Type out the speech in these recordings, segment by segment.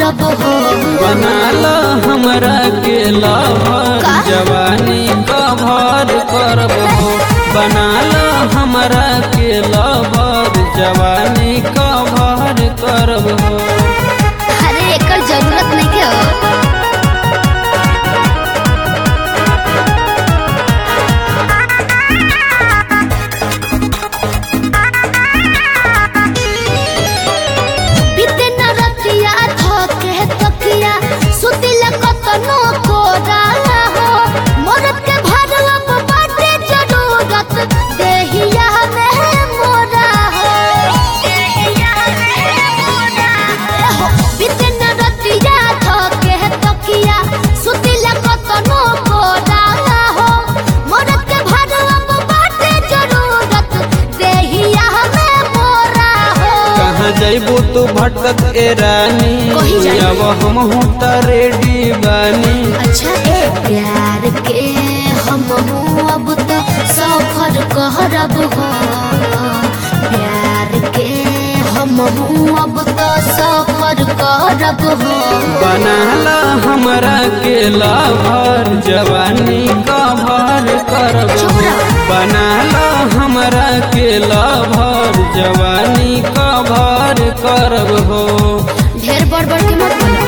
कहरब हो। बनाला हमरा के लवर जवानी कभर करब हो। बनाला हमरा के लवर जवानी कभर करब हो। अरे एकर जरूरत नहीं के हो। जैबू तू भटक ए रानी अब हम त रेडी बानी। अच्छा प्यार के हम अब तो सफर कहरब हो। प्यार के हम अब तो सफर कहरब हो। बनाला हमरा के लवर जवानी कभर करब हो। बनाला हमरा के लवर जवानी कभर करब हो। ढेर बड़ बड़ के मत बोलो।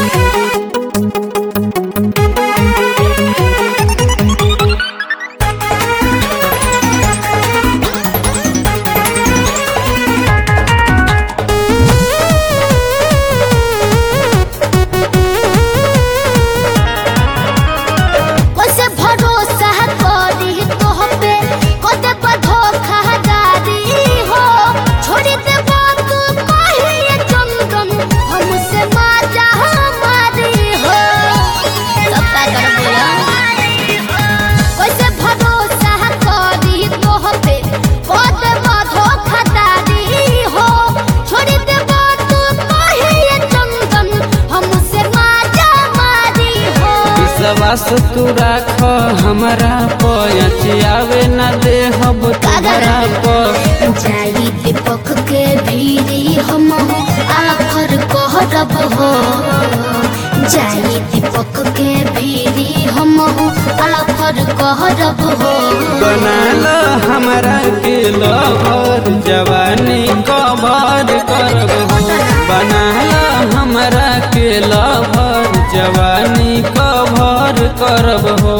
विश्वास तू राख हमरा पयच आवे न देहब तोहरा पर। जाई दीपक के भीरी हम आखर कहरब हो। जाई दीपक के भीरी हम आखर कहरब हो। बनाला हमरा के लवर जवानी कभर करब हो। बनाला हमरा के लवर जवानी कभर करब हो।